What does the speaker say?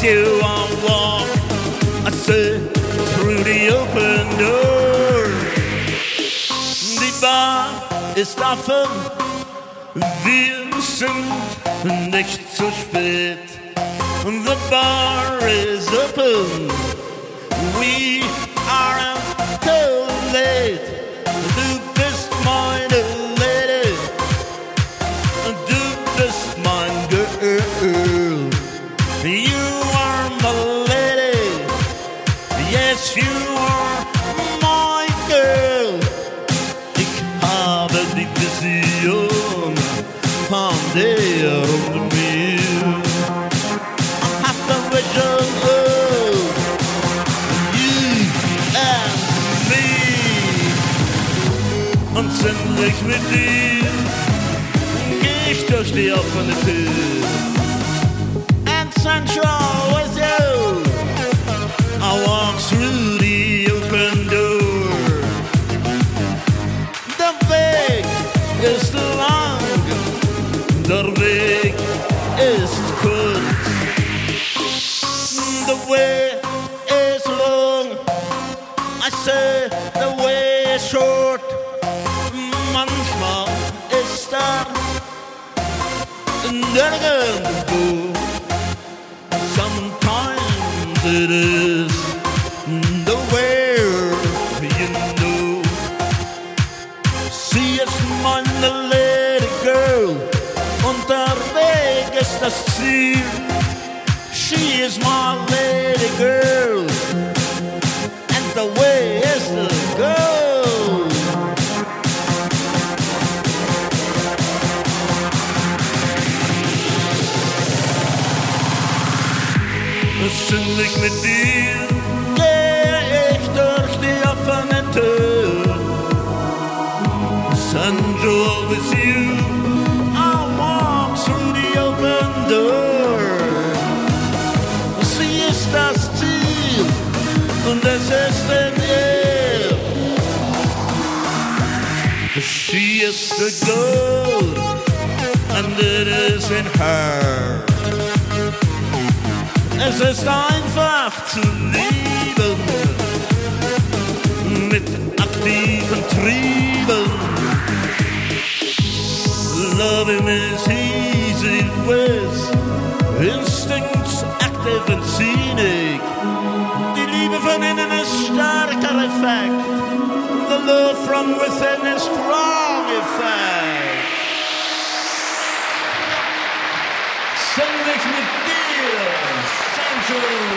with you I'll walk, I say, through the open door. Die Bar ist offen, wir sind nicht zu spät. The bar is open, we aren't too late. Du bist meine Lady, du bist mein Girl. You are my lady, yes you are my girl. Ich habe die Vision von dir und mir. I have the vision of you and me. Und ziemlich mit dir geh ich durch die offene Tür. And sensual with you I walk through the open door. Der Weg ist lang, der Weg ist kurz. The way is long, I say the way is short. Manchmal ist nirgendwo. Sometimes it is nowhere, you know. Sie ist meine Lady Girl und der Weg ist das Ziel. She is my lady girl, and the way is to go. Ziemlich mit dir geh ich durch die offene Tür. Sensual with you, I'll walk through the open door. Sie ist das Ziel und es ist in ihr. She is the goal and it is in her. Es ist einfach zu lieben mit aktiven Trieben. Loving is easy with instincts active and scenic. Die Liebe von innen ist starker Effekt. The love from within is strong effect. Sing mich mit dir, Sancho.